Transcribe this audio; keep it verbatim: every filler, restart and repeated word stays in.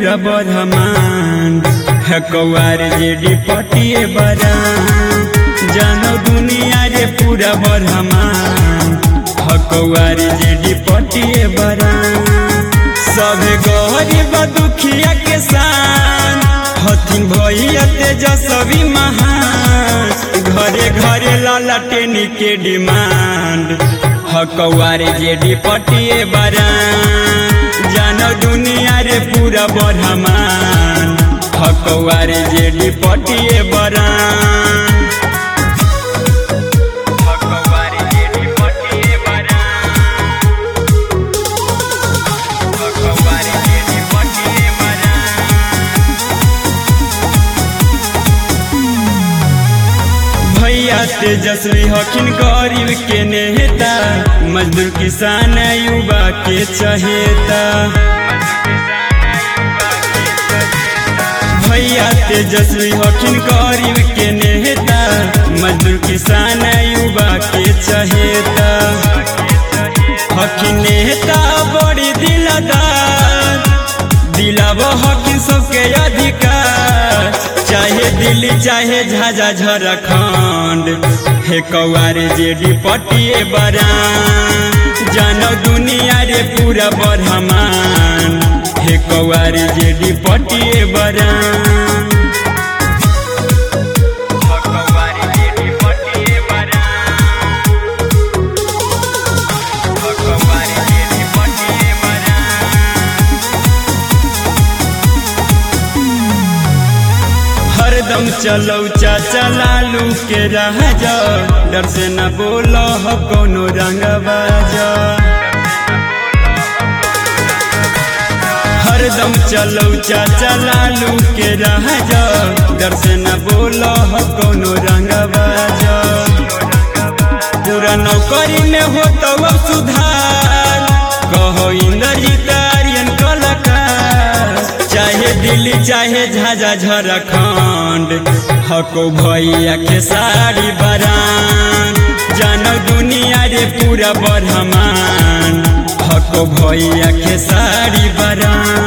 पूरा ब्रह्मांड है कौआर जेडी पटिए बरा जानो दुनिया रे पूरा ब्रह्मांड है कौआर जेडी पटिए बरा सभे गरीब दुखिया के सान हथिन भैया तेजस्वी महान घरे घरे लालटेनी के डिमांड है कौआर जेडी पटिए बरा जानो दुनिया रे पूरा ब्रह्मांड है कौआर जेडी पटिए बरा भैया तेजस्वी हकिन गरीब के नेता मजदूर किसान युवा के चहेता भैया तेजस्वी हकिन गरीब के नेता मजदूर किसान युवा के चहेता हकिन नेता बड़ी दिलदार दिलाव हकिन सबके अधिकार चाहे दिल्ली चाहे झाझा झारखंड हे कौआर जेडी पटिए बरा जानो दुनिया रे पूरा ब्रह्मांड हे कौआर जेडी पटिए बरा हरदम चलो चाचा लालू के रह जा डर से न बोलो हो कोनो रंग बाजा हरदम चलो चाचा लालू के रह जा डर से न बोलो हो कोनो रंग बाजा पूरा नौकरी में हो तो अब सुधार कहो इंद्रजीत आर्यन कलाकार चाहे दिल्ली चाहे झाझा झारखंड हको भैया के साड़ी बरान जानो दुनिया रे पूरा ब्रह्मांड हको भैया के साड़ी बरान।